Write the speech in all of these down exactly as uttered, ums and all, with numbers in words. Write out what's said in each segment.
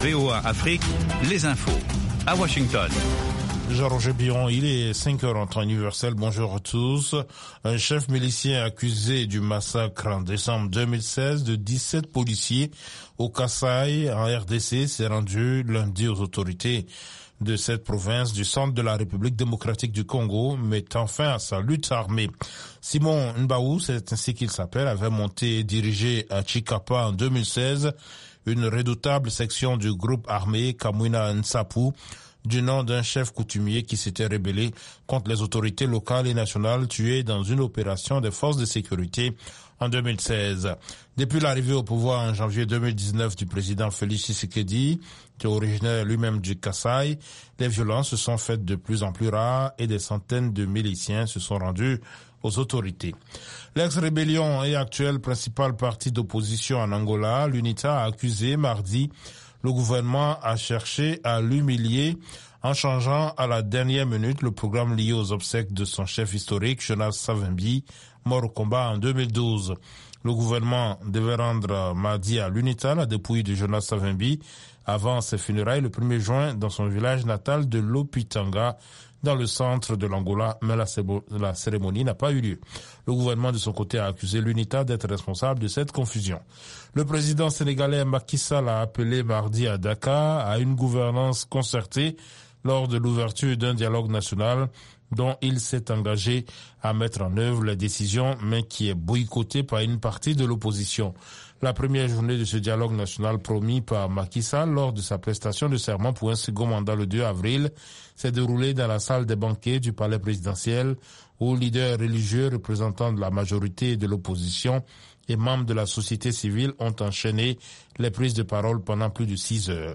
V O A Afrique, les infos. À Washington. Jean-Roger Biron, il est cinq heures en temps universel. Bonjour à tous. Un chef milicien accusé du massacre en décembre deux mille seize de dix-sept policiers au Kasaï, en R D C, s'est rendu lundi aux autorités de cette province du centre de la République démocratique du Congo, mettant fin à sa lutte armée. Simon Mbaou, c'est ainsi qu'il s'appelle, avait monté et dirigé à Chikapa en deux mille seize une redoutable section du groupe armé Kamwina Nsapu, du nom d'un chef coutumier qui s'était rébellé contre les autorités locales et nationales, tué dans une opération des forces de sécurité en deux mille seize. Depuis l'arrivée au pouvoir en janvier deux mille dix-neuf du président Félix Tshisekedi, qui est originaire lui-même du Kasaï, les violences se sont faites de plus en plus rares et des centaines de miliciens se sont rendus aux autorités. L'ex-rébellion et actuel principal parti d'opposition en Angola, l'UNITA, a accusé mardi le gouvernement a cherché à l'humilier en changeant à la dernière minute le programme lié aux obsèques de son chef historique, Jonas Savimbi, mort au combat en deux mille douze. Le gouvernement devait rendre mardi à l'UNITA la dépouille de Jonas Savimbi avant ses funérailles le premier juin dans son village natal de Lopitanga, dans le centre de l'Angola, mais la, la cérémonie n'a pas eu lieu. Le gouvernement de son côté a accusé l'UNITA d'être responsable de cette confusion. Le président sénégalais Macky Sall a appelé mardi à Dakar à une gouvernance concertée lors de l'ouverture d'un dialogue national dont il s'est engagé à mettre en œuvre les décisions, mais qui est boycotté par une partie de l'opposition. La première journée de ce dialogue national promis par Macky Sall lors de sa prestation de serment pour un second mandat le deux avril s'est déroulée dans la salle des banquets du palais présidentiel où leaders religieux représentants de la majorité et de l'opposition et membres de la société civile ont enchaîné les prises de parole pendant plus de six heures.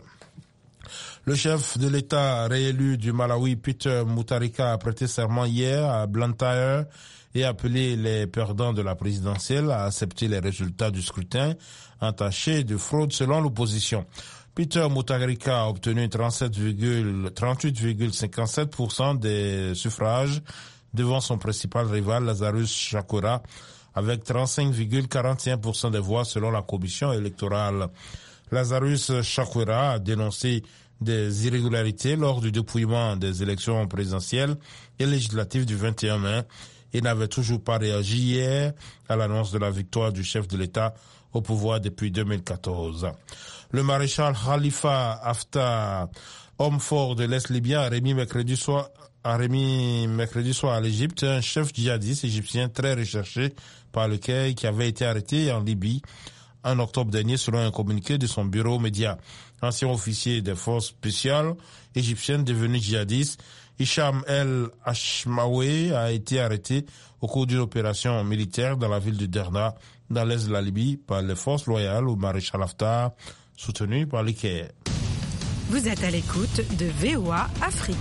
Le chef de l'État réélu du Malawi, Peter Mutharika, a prêté serment hier à Blantyre et appelé les perdants de la présidentielle à accepter les résultats du scrutin entachés de fraude selon l'opposition. Peter Mutharika a obtenu trente-huit virgule cinquante-sept pour cent des suffrages devant son principal rival Lazarus Chakwera avec trente-cinq virgule quarante et un pour cent des voix selon la commission électorale. Lazarus Chakwera a dénoncé des irrégularités lors du dépouillement des élections présidentielles et législatives du vingt et un mai et n'avait toujours pas réagi hier à l'annonce de la victoire du chef de l'État au pouvoir depuis deux mille quatorze. Le maréchal Khalifa Haftar, homme fort de l'Est libyen, a remis mercredi soir, a remis mercredi soir à l'Égypte un chef djihadiste égyptien très recherché par le Caire qui avait été arrêté en Libye en octobre dernier selon un communiqué de son bureau média. Ancien officier des forces spéciales égyptiennes devenu djihadiste, Hicham El Hashmawi a été arrêté au cours d'une opération militaire dans la ville de Derna, dans l'est de la Libye, par les forces loyales au maréchal Haftar, soutenues par le Caire. Vous êtes à l'écoute de V O A Afrique.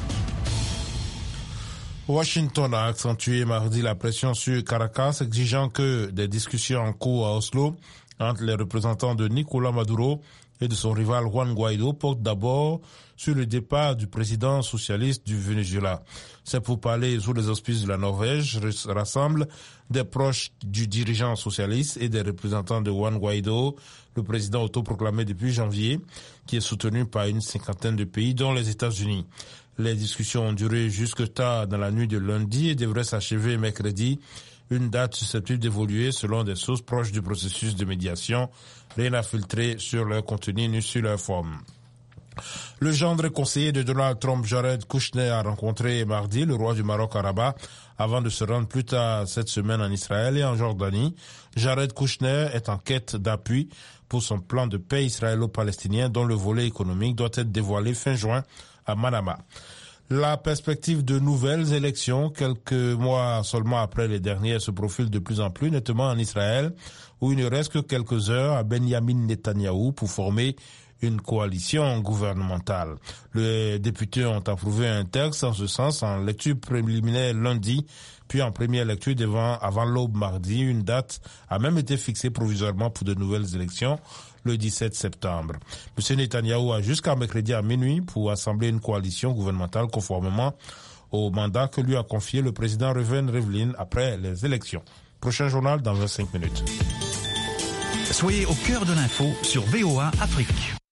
Washington a accentué mardi la pression sur Caracas, exigeant que des discussions en cours à Oslo entre les représentants de Nicolás Maduro et de son rival Juan Guaido portent d'abord sur le départ du président socialiste du Venezuela. C'est pour parler sous les auspices de la Norvège, rassemble des proches du dirigeant socialiste et des représentants de Juan Guaido, le président autoproclamé depuis janvier, qui est soutenu par une cinquantaine de pays, dont les États-Unis. Les discussions ont duré jusque tard dans la nuit de lundi et devraient s'achever mercredi, une date susceptible d'évoluer selon des sources proches du processus de médiation, rien à filtrer sur leur contenu ni sur leur forme. Le gendre conseiller de Donald Trump, Jared Kushner, a rencontré mardi le roi du Maroc à Rabat avant de se rendre plus tard cette semaine en Israël et en Jordanie. Jared Kushner est en quête d'appui pour son plan de paix israélo-palestinien dont le volet économique doit être dévoilé fin juin à Manama. La perspective de nouvelles élections, quelques mois seulement après les dernières, se profile de plus en plus nettement en Israël, où il ne reste que quelques heures à Benjamin Netanyahou pour former une coalition gouvernementale. Les députés ont approuvé un texte en ce sens en lecture préliminaire lundi, puis en première lecture devant, avant l'aube mardi. Une date a même été fixée provisoirement pour de nouvelles élections le dix-sept septembre. M. Netanyahou a jusqu'à mercredi à minuit pour assembler une coalition gouvernementale conformément au mandat que lui a confié le président Reuven Rivlin après les élections. Prochain journal dans vingt-cinq minutes. Soyez au cœur de l'info sur V O A Afrique.